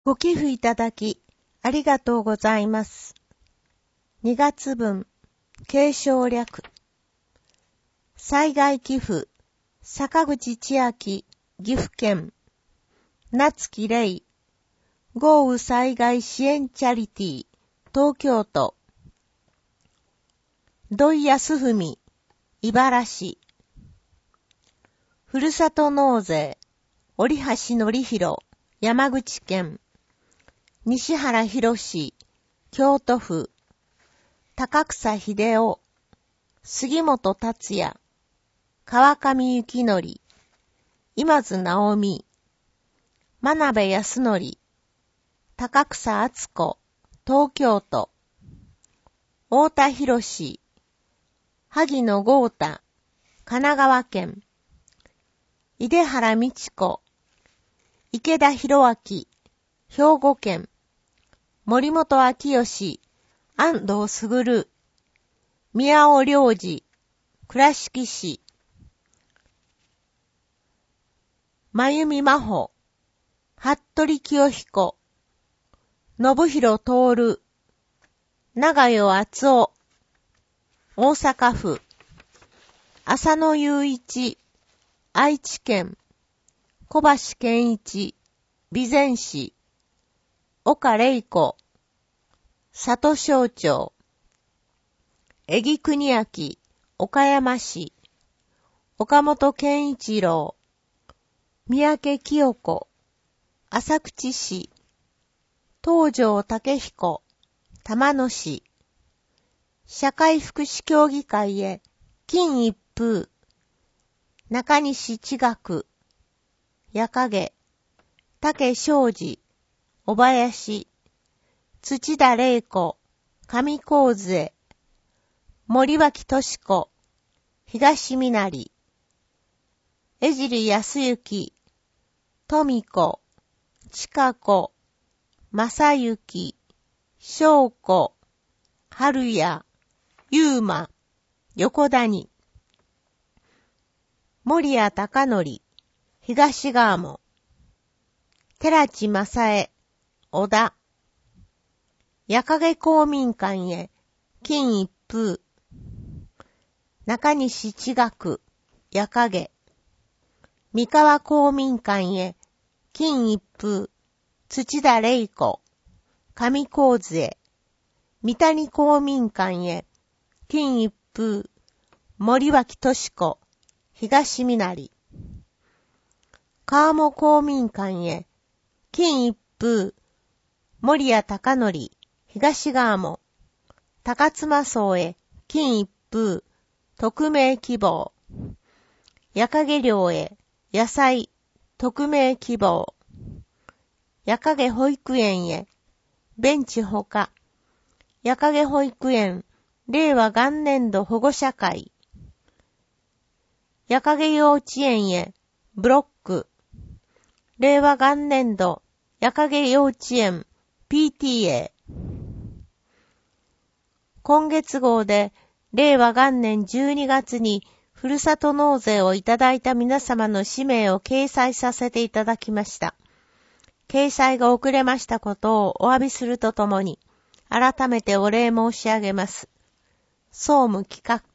ご寄付いただき、ありがとうございます。2月分、継承略。災害寄付、坂口千秋、岐阜県。夏木玲、豪雨災害支援チャリティー、東京都。土井康文、茨城。ふるさと納税、折橋則弘、山口県。西原博、京都府。高草秀夫、杉本達也、川上幸則、今津直美、真鍋康則、高草敦子、東京都。太田博、萩野豪太、神奈川県。井出原美智子、池田博明、兵庫県。森本明義、安藤卓、宮尾良二、倉敷市。真由美真帆、服部清彦、信弘徹、長与厚夫、大阪府。浅野雄一、愛知県。小橋健一、備前市。岡玲子、里庄町。江木国明、岡山市。岡本健一郎、三宅清子、浅口市。東條武彦、玉野市。社会福祉協議会へ、金一封。中西千学、矢影、竹昌司、小林。土田玲子、上高津森脇俊子、東みなり。江尻康之、富子、近子、正幸、翔子、春也、ゆうま、横谷。森谷貴則、東川も。寺地正恵、小田。矢影公民館へ、金一封。中西千学、矢影。三河公民館へ、金一封。土田玲子、上高津へ。三谷公民館へ、金一封。森脇俊子、東みなり。川面公民館へ、金一封。森谷貴則、東川も。高妻荘へ、金一封。匿名希望。矢影寮へ、野菜、匿名希望。矢影保育園へ、ベンチほか。矢影保育園、令和元年度保護者会。矢影幼稚園へ、ブロック。令和元年度、矢影幼稚園、PTA。今月号で、令和元年12月に、ふるさと納税をいただいた皆様の氏名を掲載させていただきました。掲載が遅れましたことをお詫びするとともに、改めてお礼申し上げます。総務企画。